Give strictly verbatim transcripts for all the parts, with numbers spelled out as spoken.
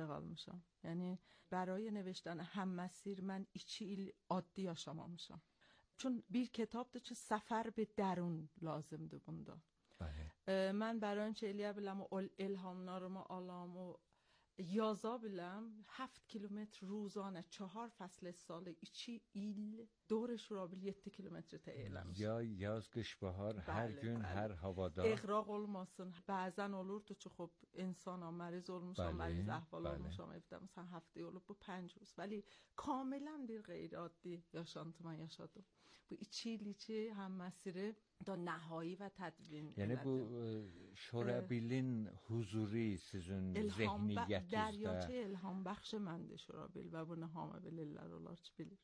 انتقال میشم. یعنی برای نوشتن هم مسیر من ایچی عادی yaşamamışam. چون bir kitapta چه سفر به درون لازمdı bunda. بله. من برای اینکه eləyə biləm o ilhamlarımı alam o yaza biləm هفت کیلومتر روزانه چهار فصل سال içi il دور شورابیل yedi kilometre təyiləmiş. Ya yaz qış bahar hər gün hər havada. اغراق olmasın. Bəzən olurdu ki خب انسانam məruz olmuşam, məruz əhval olmuşam evdə مثلا هفته olub bu پنج روز. ولی کاملا bir غیر عادی yaşantı mən yaşadım. Bu iki il içi هم مسیر da nəhai və tədvin. Yəni bu Şurabilin huzuri sizin zehniyyətinizdə. Dəryacı ilham bəxş məndir Şurabil və bunu hamı bilirlər, onlar ki bilir.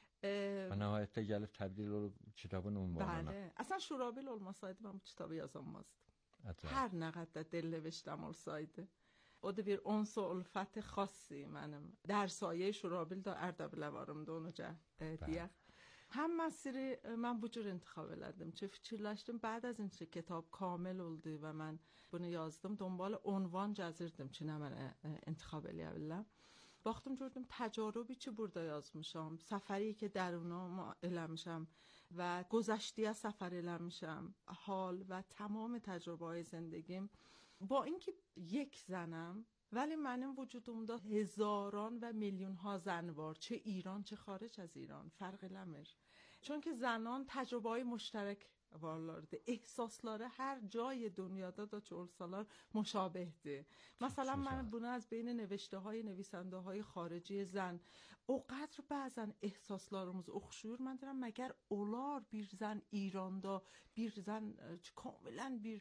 و نهایتا gəlib təbdil olub kitabın ünvanına. Bəli. Əslən Şurabil olmasaydı mən bu kitabı yazamazdım. Hər nə qədər دلنوشتم olsaydı. O da bir onsu ulfət xassi mənim. در سایه شورابیل da Ərdəbilə varımdı onu deyək. هم مسیری من bu cür انتخاب elədim. چه fikirləşdim بعد از اینکه کتاب کامل oldu və mən bunu yazdım دنبال عنوان gəzirdim ki nə mən انتخاب eləyə biləm. Baxdım gördüm تجاربی که burada yazmışam, səfəri ki درونم eləmişəm və گذشتیه سفر eləmişəm, حال و تمام تجربه‌های زندگیم با اینکه یک زنم ولی منم وجودumda هزاران و میلیون ها زن var چه ایران چه خارج از ایران فرق eləmir. چون که زنان تجربه های مشترک varlardı. احساسları hər جای dünyada da olsalar مشابهdir. مثلا من bunu از بین نوشته های نویسنده های خارجی زن اونقدر بعضن احساسlarımız oxşuyur. من دیدم مگر olar bir زن ایراندا bir زن کاملا bir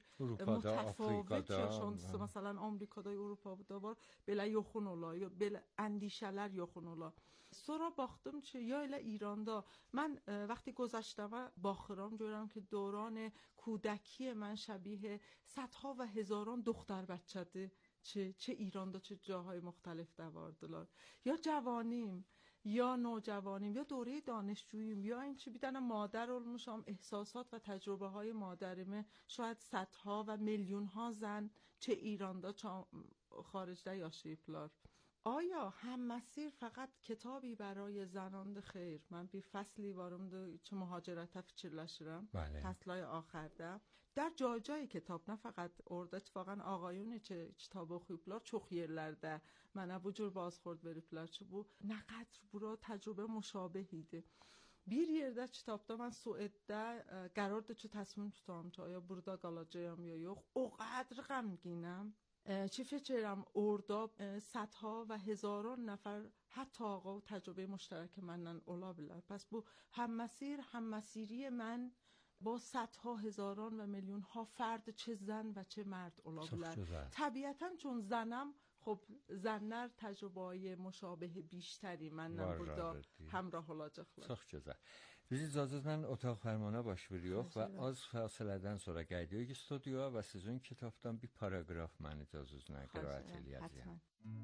متفاوت yaşantısı مثلا آمریکادا اروپادا var belə yoxun ola ya belə اندیشələr yoxun ola. Sonra baxdım ki ya elə ایراندا من وقتی گذشتم باخرام görürəm ki دوران کودکی من شبیه صدها و هزاران دختر بچه‌ده چه چه ایراندا چه جاهای مختلف دواردلار یا جوانیم یا نوجوانیم یا دوره دانشجوییم یا این چه بیدن مادر olmuşam احساسات و تجربه های مادرمه شاید صدها و میلیون ها زن چه ایراندا چه خارجda yaşayıblar. آیا هم مسیر فقط کتابی برای زنان خیر؟ من bir فصلی varımdı چه مهاجرت fikirləşirəm. فصلای آخرda. در جای جای کتاب نه فقط orada اتفاقا آقایونی که کتاب oxuyublar çox yerlərdə mənə bu cür bozxord veriblər ki bu nə qədər bura təcrübə مشابه idi. Bir yerdə kitabda mən Sueddə qərardı ki təsmin tutam ki آیا burada qalacağam ya yox. O qədər qəmginəm. چی فکرم orada صدها و هزاران نفر حتی آقا و تجربه مشترک منن اولا بلر. پس بو هم مسیر هم مسیری من با صدها هزاران و میلیون ها فرد چه زن و چه مرد اولا بلر. طبیعتا چون زنم خب زنler təcrübəyə مشابه بیشتری məndən burada həmrah olacaqlar. Çox gözəl. Biz icazənizlə otaq fərmana baş veririk və az fasilədən sonra qayıdırıq studiyaya və sizin kitabdan bir paraqraf mən icazənizlə qiraət eləyəcəyəm.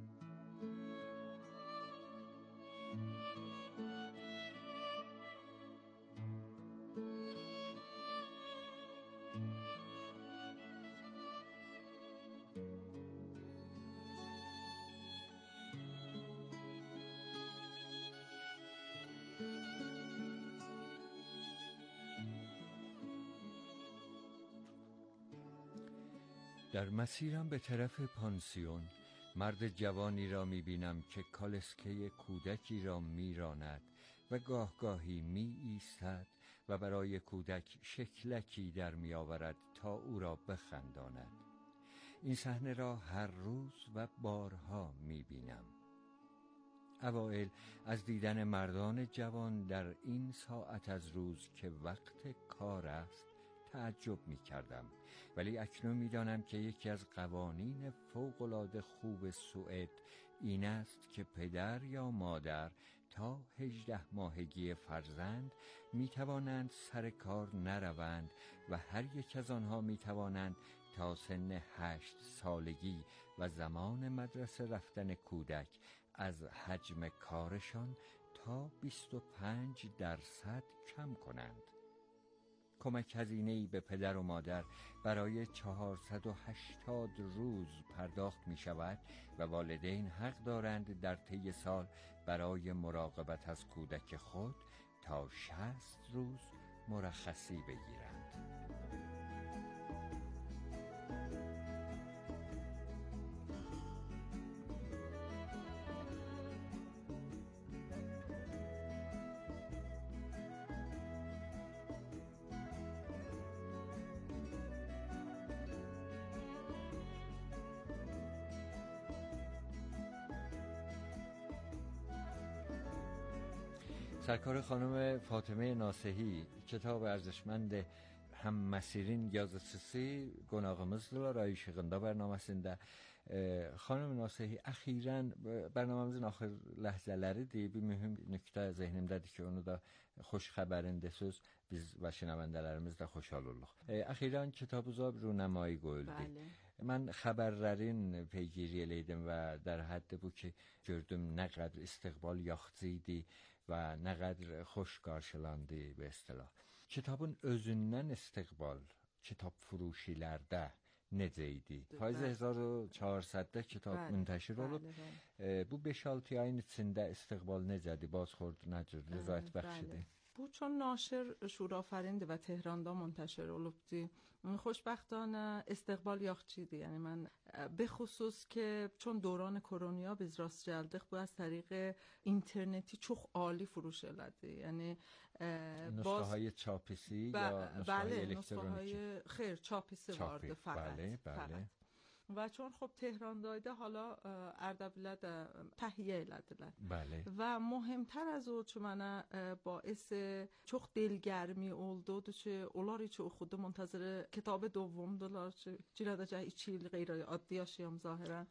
در مسیرم به طرف پانسیون مرد جوانی را می‌بینم که کالسکه کودکی را می‌راند و گاه گاهی می ایستد و برای کودک شکلکی در می‌آورد تا او را بخنداند. این صحنه را هر روز و بارها می‌بینم. اوایل از دیدن مردان جوان در این ساعت از روز که وقت کار است تعجب می کردم، ولی اکنون می دانم که یکی از قوانین فوق‌العاده خوب سوئد این است که پدر یا مادر تا هجده ماهگی فرزند می توانند سر کار نروند و هر یک از آنها می توانند تا سن هشت سالگی و زمان مدرسه رفتن کودک از حجم کارشان تا بیست و پنج درصد کم کنند. کمک هزینه‌ای به پدر و مادر برای چهارصد و هشتاد روز پرداخت می شود و والدین حق دارند در طی سال برای مراقبت از کودک خود تا شصت روز مرخصی بگیرند. سرکار خانم فاطمه ناسحی کتاب ارزشmend hem Məsirin yazıçısı qonağımızdır. Ayşıqında bərnaməsində xanım Nasihi əxirən bərnaməmizin axır ləhzələridir. Bir mühüm nöqtə zehnimdədir ki, onu da xoş xəbərində söz biz və şinavəndələrimiz də xoşhal oluruq. Əxirən kitabınıza runəmayi qoyuldu. Mən xəbərlərin peygiri eləydim və در حد bu ki, gördüm nə qədər istiqbal yaxçı idi و نه قدر خوش qarşılandı به اصطلاح. Kitabın özündən istiqbal kitab furuşilərdə necə idi? Payız هزار و چهارصد kitab müntəşir olub. Bu beş altı ayın içində istiqbal necədir? Bazxord necə? Rəzayət bəxşidir. Bu چون ناشر شورآفرینده و تهراندا منتشر olubdi. خوشبختانه استقبال یاخچیدی. یعنی من به خصوص که چون دوران کرونیا biz rast geldik bu از طریق اینترنتی çok عالی فروش eladi. یعنی نسخه های چاپیسی یا نسخه های الکترونیکی؟ نسخه های خیر چاپیسی وارد فقط. بله بله. و چون خب تهران دایده حالا اردبیل ده تهیه elədilər. بله. و مهمتر از o چون من باعث çok دلگرمی oldu که onlar için oxudu منتظر کتاب دومdular که جلدəcək iki il غیر عادی yaşayam ظاهرا.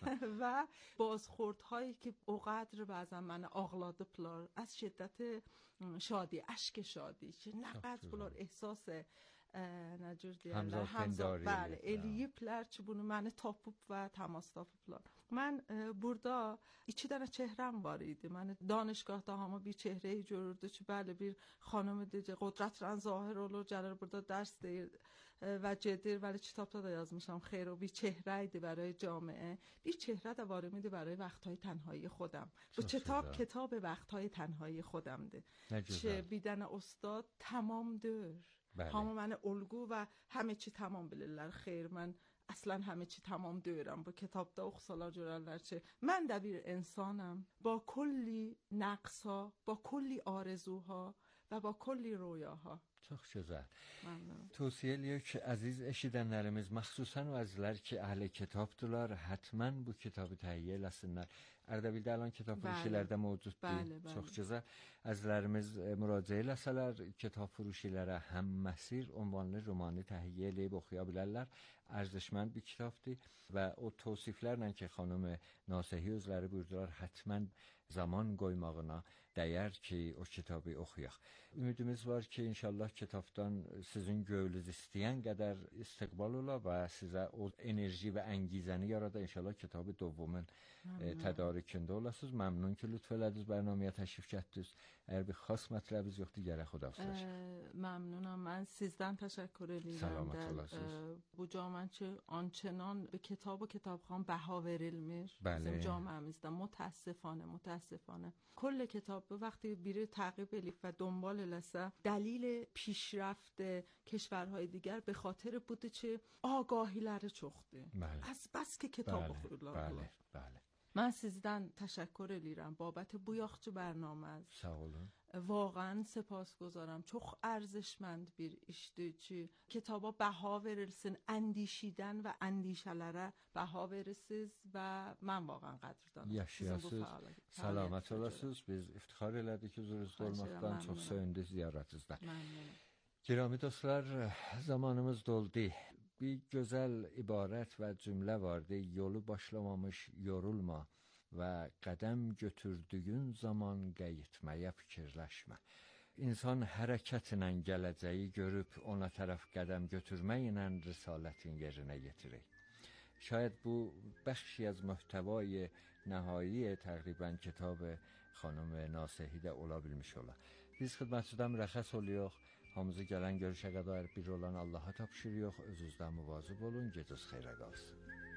و بازخوردهایی که اونقدر بعضا من ağladıblar از شدت شادی، اشک شادی که نقدر bunlar احساس نجور deyirlər Həmzə bəli eləyiblər ki bunu məni tapıb və təmas tapıblar. Mən e, burada iki dənə çehrəm var idi. Məni danışgahda hamı bir çehreyi görürdü ki bəli bir xanım idi, qudrətlə zahir olur, gəlir burada dərs deyir e, və gedir. Vəli kitabda da yazmışam خیر و bir çehre idi برای جامعه. Bir çehre də var idi برای وقت‌های تنهایی خودم. Bu kitab kitab وقت‌های تنهایی خودمdir. که bir dənə ustad tamamdır. بله. همه من الگو و همه چی تمام bilirlər. خیر من اصلا همه چی تمام deyirəm. Bu kitabda oxusalar görərlər ki mən də bir insanam با کلی نقص‌ها، با کلی آرزوها و با کلی رویاها. Çox gözəl. Tövsiyə eləyək ki, əziz eşidənlərimiz, məxsusən o əzizlər ki, əhli kitabdırlar, həttəmən bu kitabı təhiyyə eləsinlər. Ərdəbildə alan kitab furuşilərdə mövcuddur. Çox gözəl. Əzizlərimiz müraciə eləsələr, kitab furuşilərə Həm Məsir ünvanlı romanı təhiyyə eləyib oxuya bilərlər. Ərزشmند bir kitabdır və o tövsiflərlə ki, xanım Nasihi özləri buyurdular, həttəmən zaman qoymağına dəyər ki, o kitabı oxuyaq. Ümidimiz var ki, inşallah kitabdan sizin gövlünüz istəyən qədər istiqbal ola və sizə o enerji və əngizəni yarada. İnşallah kitabı dovumun e, tədarükündə olasınız. Məmnun ki, lütf elədiniz, bərnaməyə təşrif gətdiniz. Əgər bir xas mətləbiniz yoxdur, gərək xudafizləşək. ممنونم. من سیزدن تشکر edirəm. Bu جامعه چه آنچنان به کتاب و کتابخوان بها verilmiş. Bizim جامعemizdə متاسفانه متاسفانه کل کتاب وقتی بیره تعقیب elif و دنبال eləsə دلیل پیشرفت کشورهای دیگر به خاطر بوده که آگاهیləri çoxdur. از بس که کتاب oxuyurlar. بله بله. من sizdən təşəkkür edirəm بابت bu yaxşı برنامه. Sağ olun. واقعا سپاسگزارم. çox ارزشمند bir işdir ki kitaba baha verilsin, əndişidən və əndişələrə baha verirsiniz və mən vaxtən qədrdanam. Yaşayasınız, salamat olasınız. Biz iftixar elədik huzurunuzda olmaqdan, çox söyündük ziyarətinizdən. Girami dostlar, zamanımız doldu. Bir gözəl ibarət və cümlə vardı. Yolu başlamamış yorulma və qədəm götürdüyün zaman qayıtmaya fikirləşmə. İnsan hərəkətlə gələcəyi görüb ona tərəf qədəm götürməklə risalətin yerinə yetirir. شاید bu بخشی از محتوای نهایی تقریبا کتاب خانم ناصحی də ola bilmiş ola. Biz xidmətçidən rəxəs oluyor. Hamımızı gələn görüşə qədər bir olan Allaha tapşırıyor. Özünüzdən müvazzib olun. Gecəniz xeyrə qalsın.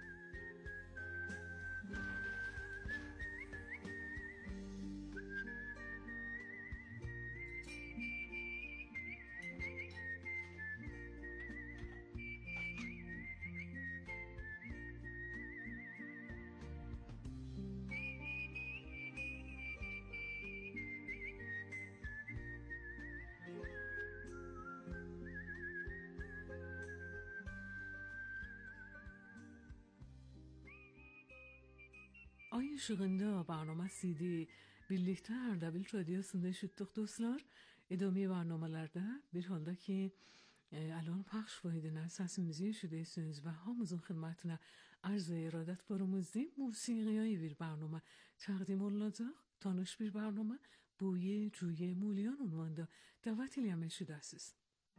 Ay ışığında barnama C D birlikte Ardabil Radyosunda eşittik dostlar. Edame barnamelerde bir halda ki الان پخش فایدن از sesimizi eşidiyorsunuz ve hamımızın hizmetine arz iradet فرموزدیم موسیقی های bir barnama تقدیم olacak. Tanış bir barnama Buye Cuye Mulian unvanında davet ile eşidəsiz.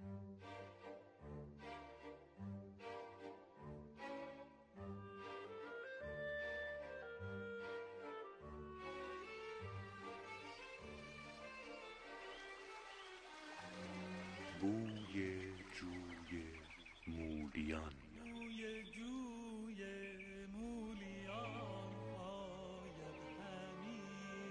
بوی جوی مولیان بوی جوی مولیان آید همی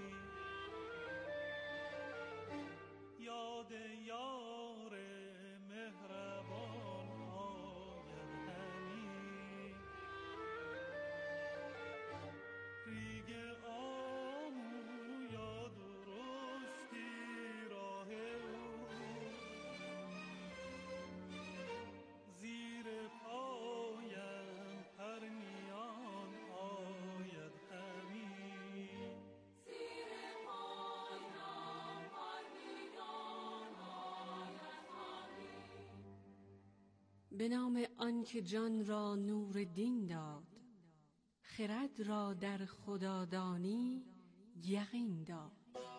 یاد یار مهربان آید همی ریگ آمو یا درستی راه او زیر پایم پرنیان آید همی زیر پایم پرنیان آید همی به نام آن که جان را نور دین داد خرد را در خدادانی یقین داد.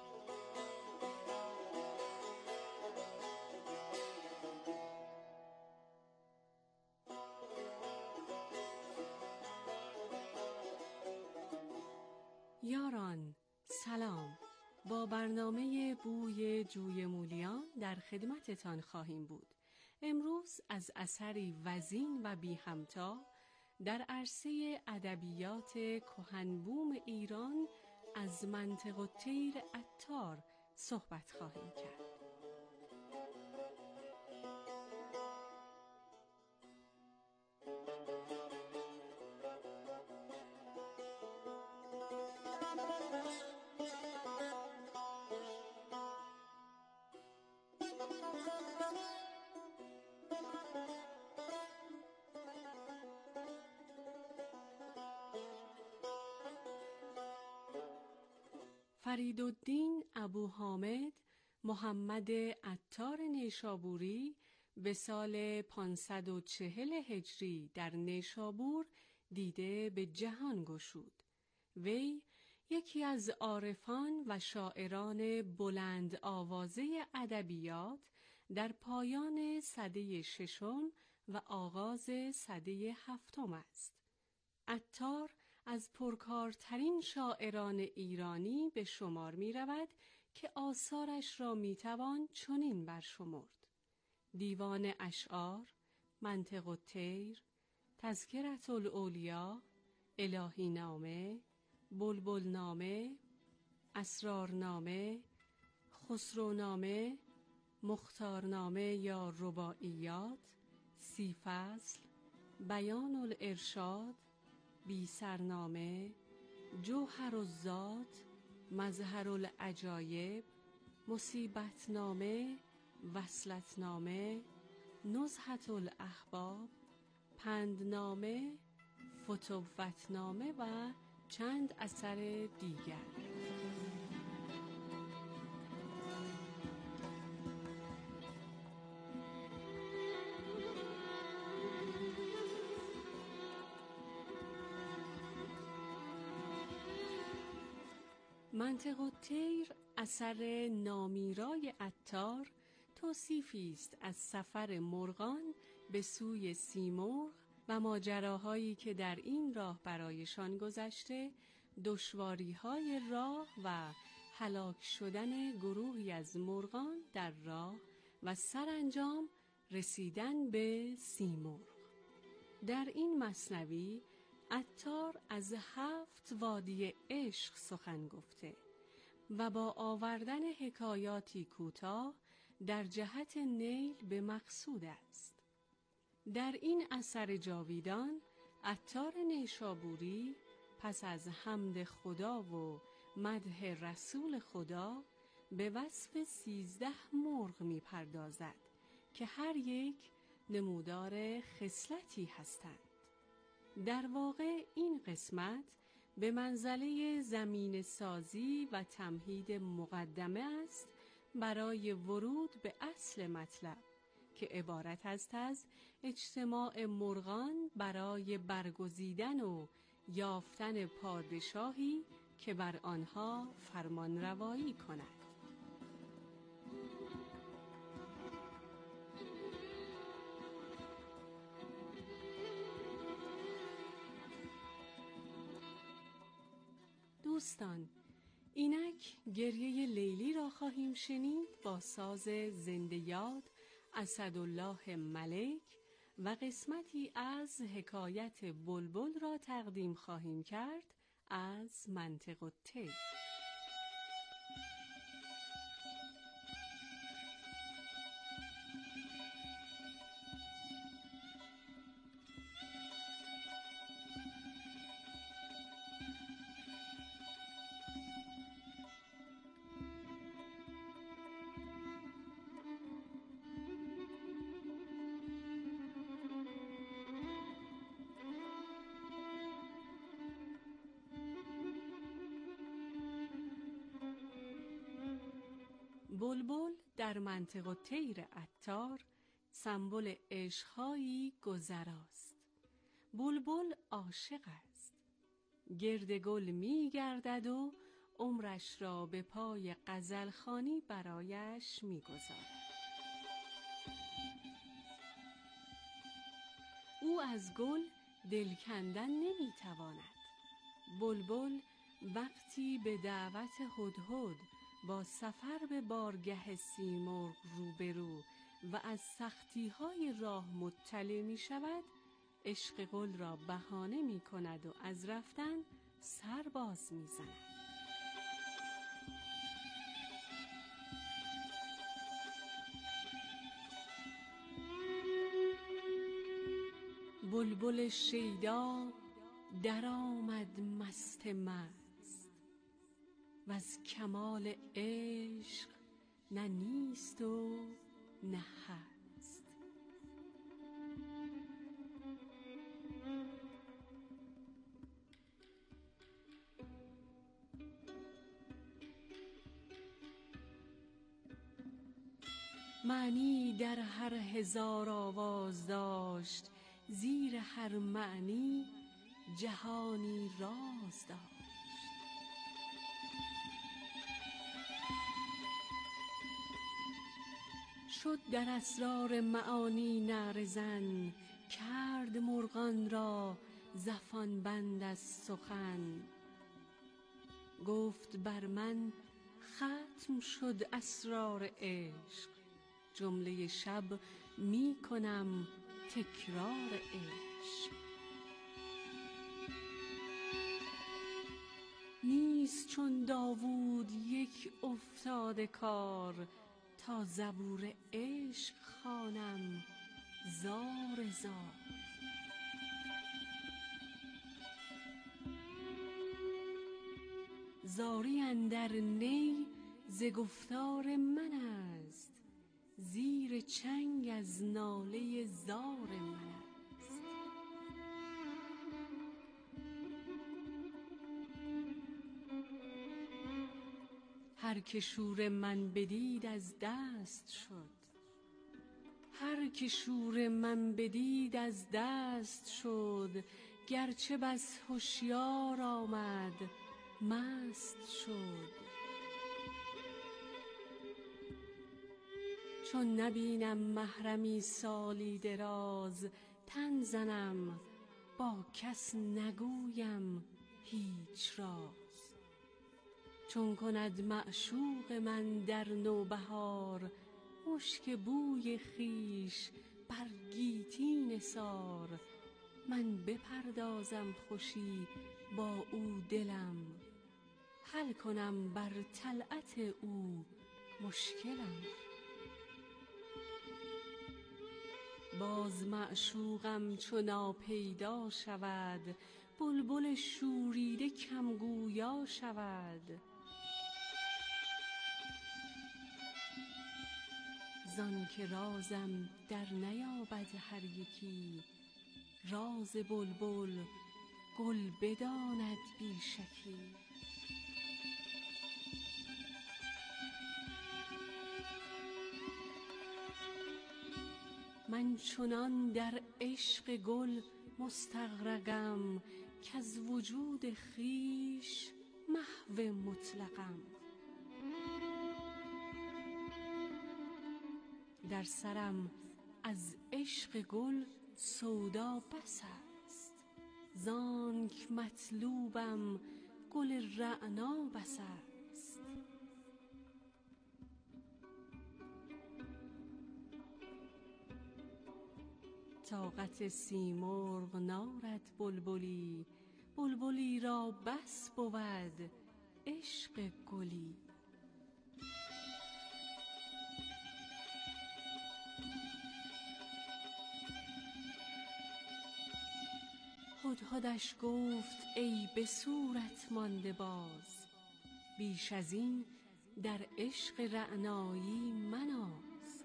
یاران سلام، با برنامه بوی جوی مولیان در خدمتتان خواهیم بود. امروز از اثری وزین و بی همتا در عرصه ادبیات کهنبوم ایران از منطق الطیر عطار صحبت خواهیم کرد. فریدالدین ابو حامد محمد عطار نیشابوری به سال پانصد و چهل هجری در نیشابور دیده به جهان گشود. وی یکی از عارفان و شاعران بلند آوازه ادبیات در پایان سده ششم و آغاز سده هفتم است. عطار از پرکارترین شاعران ایرانی به شمار می رود که آثارش را می توان چنین برشمرد: دیوان اشعار، منطق الطیر، تذکرة الاولیا، الهی نامه، بلبل نامه، اسرار نامه، خسرو نامه، مختار نامه یا رباعیات، سی فصل، بیان الارشاد، بی سرنامه، جوهر الذات، مظهر العجایب، مصیبت نامه، وصلت نامه، نزهة الاحباب، پندنامه، فتوت نامه و چند اثر دیگر. منطق الطیر اثر نامیرای عطار توصیفی است از سفر مرغان به سوی سیمرغ و ماجراهایی که در این راه برایشان گذشته، دشواری‌های راه و هلاک شدن گروهی از مرغان در راه و سرانجام رسیدن به سیمرغ. در این مثنوی عطار از هفت وادی عشق سخن گفته و با آوردن حکایاتی کوتاه در جهت نیل به مقصود است. در این اثر جاویدان عطار نیشابوری پس از حمد خدا و مدح رسول خدا به وصف سیزده مرغ می پردازد که هر یک نمودار خصلتی هستند. در واقع این قسمت به منزله زمین سازی و تمهید مقدمه است برای ورود به اصل مطلب که عبارت است از اجتماع مرغان برای برگزیدن و یافتن پادشاهی که بر آنها فرمان روایی کند. دوستان، اینک گریه لیلی را خواهیم شنید با ساز زنده یاد اسدالله ملک و قسمتی از حکایت بلبل را تقدیم خواهیم کرد از منطق الطیر. بلبل در منطق الطیر عطار سمبل عشق‌هایی گذراست. بلبل عاشق است، گرد گل می گردد و عمرش را به پای غزلخوانی برایش می گذارد. او از گل دل کندن نمی تواند. بلبل وقتی به دعوت هدهد با سفر به بارگه سیمرغ روبرو و از سختی‌های راه مطلع می شود، عشق گل را بهانه می کند و از رفتن سر باز می زند. بلبل شیدا در آمد مست مست و از کمال عشق نه نیست و نه هست. معنی در هر هزار آواز داشت، زیر هر معنی جهانی راز داشت. شد در اسرار معانی نعره زن، کرد مرغان را زفان بند از سخن. گفت بر من ختم شد اسرار عشق، جمله شب می کنم تکرار عشق. نیست چون داوود یک افتاده کار، تا زبور عشق خوانم زار زار. زاری اندر نی ز گفتار من است، زیر چنگ از ناله زار من است. هر که شور من بدید از دست شد، هر که شور من بدید از دست شد. گرچه بس هوشیار آمد مست شد. چون نبینم محرمی سالی دراز، تن زنم با کس نگویم هیچ راز. چون کند معشوق من در نوبهار، مشک بوی خیش بر گیتی نثار. من بپردازم خوشی با او دلم، حل کنم بر طلعت او مشکلم. باز معشوقم چو ناپیدا شود، بلبل شوریده کم گویا شود. زان که رازم در نیابد هر یکی، راز بلبل گل بداند بی شکی. من چنان در عشق گل مستغرقم، کز وجود خویش محو مطلقم. در سرم از عشق گل سودا بس است، زانک مطلوبم گل رعنا بس است. طاقت سیمرغ نارد بلبلی، بلبلی را بس بود عشق گلی. هدهدش گفت ای به صورت مانده باز، بیش از این در عشق رعنایی مناز.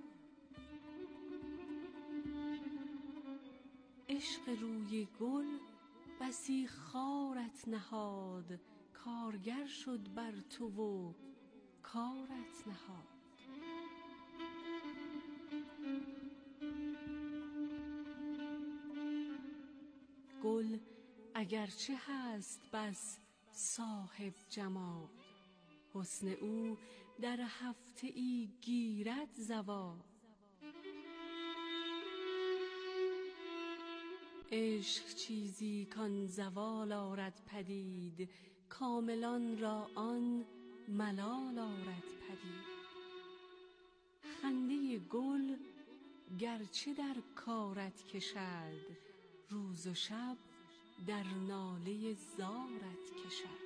عشق روی گل بسی خارت نهاد، کارگر شد بر تو و کارت نهاد. گل اگرچه هست بس صاحب جمال، حسن او در هفته ای گیرد زوال. عشق چیزی کان زوال آرد پدید، کاملان را آن ملال آرد پدید. خنده گل گرچه در کارت کشد، روز و شب در ناله زارت کشد.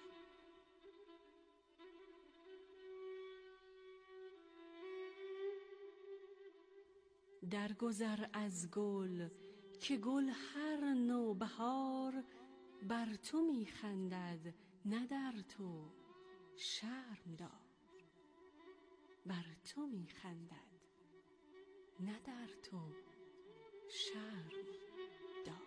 درگذر از گل که گل هر نوبهار بر تو می خندد نه در تو، شرم دار. بر تو می خندد نه در تو، شرم دار.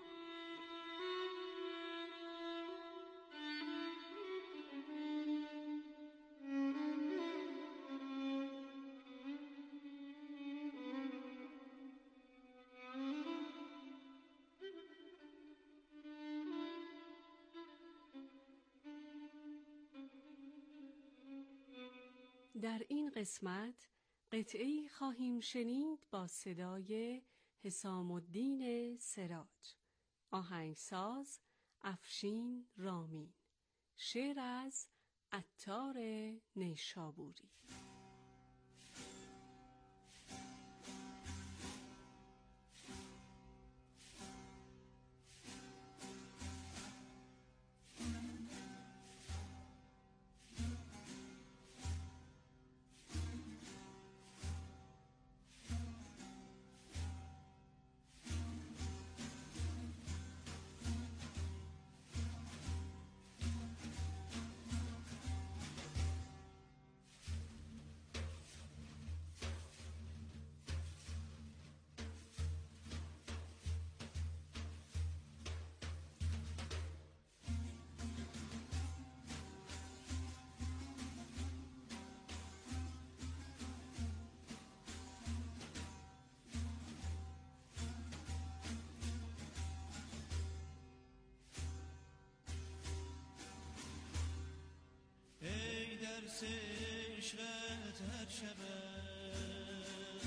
در این قسمت قطعه‌ای خواهیم شنید با صدای حسام الدین سراج، آهنگساز افشین رامین، شعر از عطار نیشابوری. درس عشقت هر شبم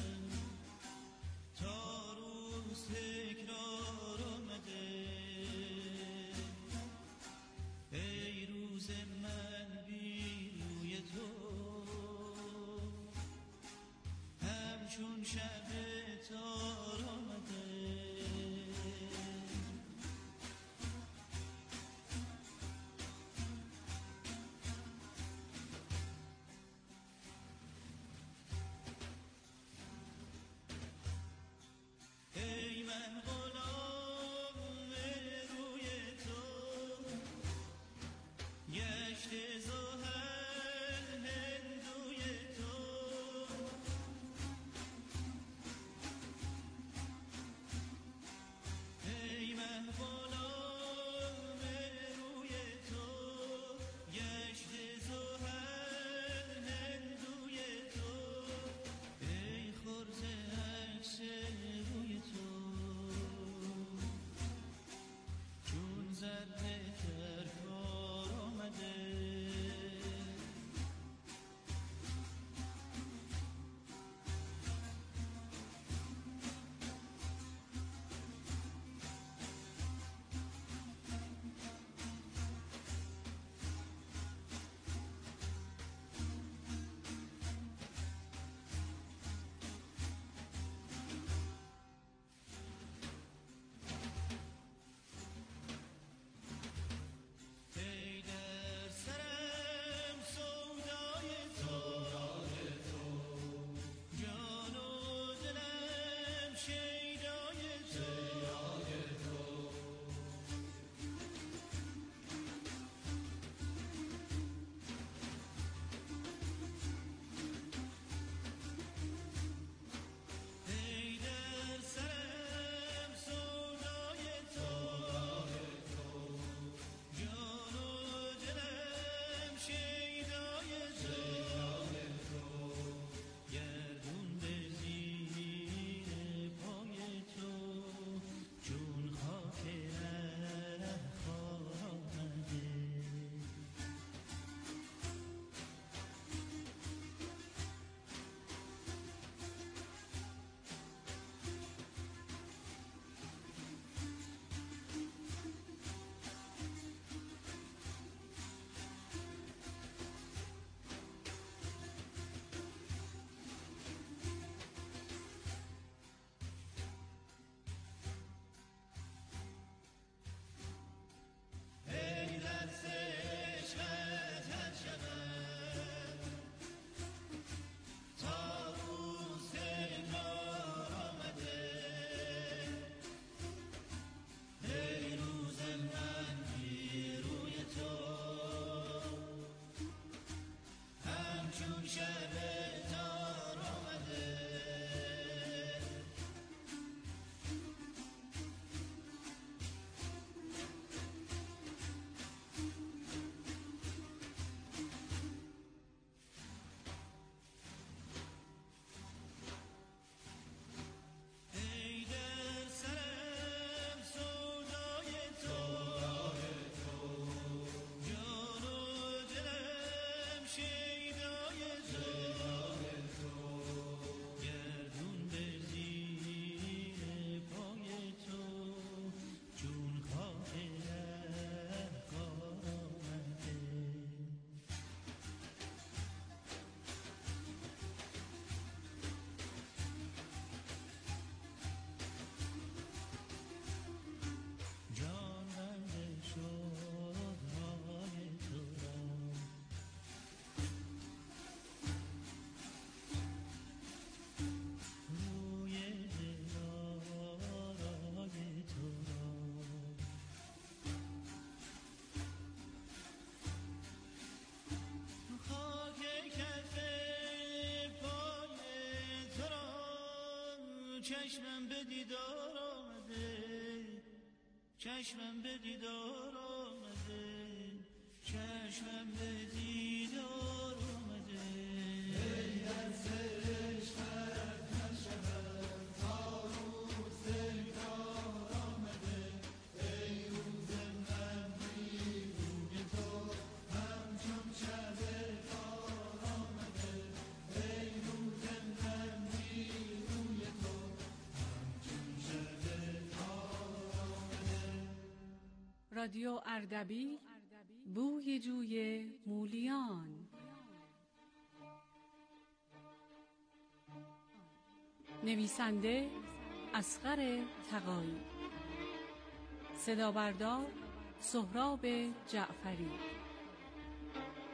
تا روز تکرار آمده، ای روز من بی روی تو هم شب تار آمده ای من غلام روی تو گشته زحل هندوی تو ای من غلام روی تو گشته زحل هندوی تو ای خرز عکس روی تو چون ذره در کار آمده ای در سرم سودای تو جان و دلم شیدای تو ای در سرم سودای تو جان و دلم شیدای تو گردون به زیر پای تو چون خاک رهخوار آمده ای دست عشقت هر شبم تا روز تکرار آمده ای روز من بی روی تو همچون شب تار آمده ای در سرم سودای تو جان و دلم شیدای تو گردون به زیر پای تو چون خاک رهخوار آمده جان بنده شد راه تو را روی دلارای تو را خاک کف پای تو را چشمم به دیدار آمده چشمم به دیدار آمده چشمم به دیدار آمده ای دست عشقت هر شبم تا روز تکرار آمده ای روز من بی روی تو همچون شب تار آمده ای روز من بی روی تو همچون شب تار آمده رادیو اردبیل بوی جوی مولیان نویسنده اصغر تقایی، صدا بردار سهراب جعفری.